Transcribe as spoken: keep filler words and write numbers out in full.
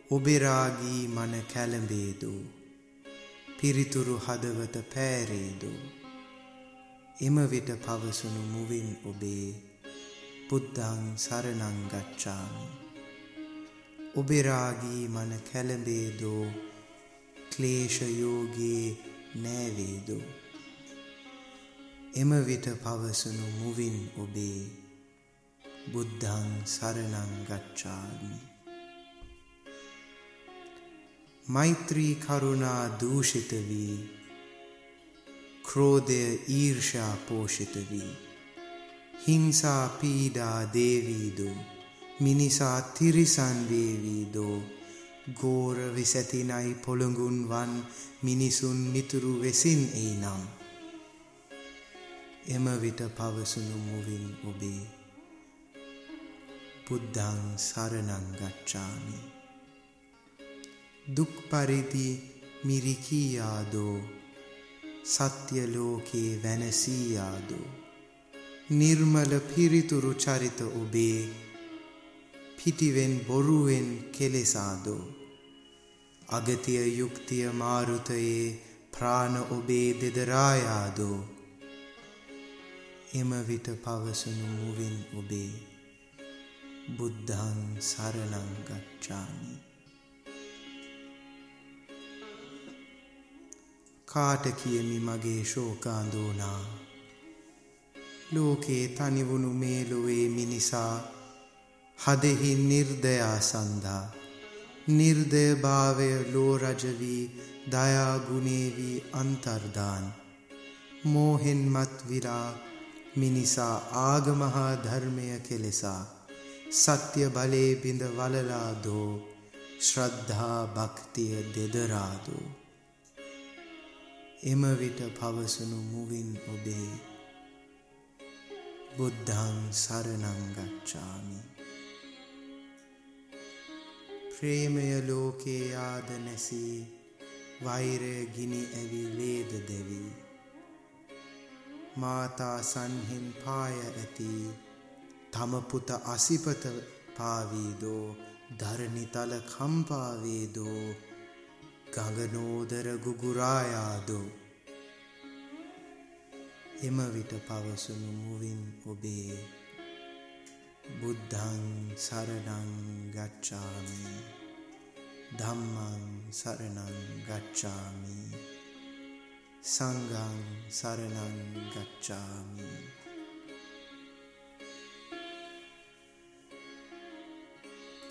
ඔබේ රාගී මන කැළඹේදෝ පිරිතුරු හදවත පෑරේදෝ එම විට පවසුණු මුවින් ඔබේ බුද්ධං සරණං ගච්ඡාමි ඔබේ රාගී මන කැළඹේදෝ ක්ලේශ යෝගී නෑවේදෝ එම විට පවසුණු මුවින් ඔබේ බුද්ධං සරණං ගච්ඡාමි මෛත්‍රී කරුණා දූෂිත වී ක්‍රෝධය ඊර්ෂ්‍යා පෝෂිත වී හිංසා පීඩා දේවීදෝ මිනිසා තිරිසන් වේවීදෝ ගෝර විසැතිනයි පොළඟුන් වන් මිනිසුන් මිතුරු වෙසින් එයිනම් එම විට පවසුණු මුවින් ඔබේ බුද්ධං සරණං ගච්ඡාමි දුක් පරිදි මිරිකියාදෝ සත්‍ය ලෝකේ වෙනසියාදෝ නිර්මල පිරිතුරු චරිත ඔබේ පිටිවෙන් බොරුවෙන් කෙලෙසාදෝ අගතිය යුක්තිය මාරුතයේ ප්‍රාණ ඔබේ දෙදරායාදෝ එම විට පවසුණු මුවින් ඔබේ බුද්ධං සරණං ගච්ඡාමි කාට කියමි මගේ ශෝකාන්දෝනා ලෝකේ තනිවුණු මේ ලොවේ මිනිසා හදෙහි නිර්දයා සන්දා නිර්දය භාවය ලෝ රජ වී දයා ගුණේ වී අන්තර්දාන් මෝහෙන් මත් විරා මිනිසා ආගම හා ධර්මය කෙලෙසා සත්‍ය බලේ බිඳ වලලාදෝ ශ්‍රද්ධා භක්තිය දෙදරාදෝ එම විට පවසුණු මුවින් ඔබේ බුද්ධං සරණං ගච්ඡාමි ප්‍රේමය ලෝකේ ආද නැසී වෛරය ගිනි ඇවි ලේද දෙවි මාතා සන්හින් පාය ඇති තම පුත අසිපත පාවීදෝ ධරණිතල කම්පාවේදෝ ගගනෝදර ගුගුරායාදෝ එම විට පවසුණු මුවින් ඔබේ බුද්ධං සරණං ගච්ඡාමි ධම්මං සරණං ගච්ඡාමි සංඝං සරණං ගච්ඡාමි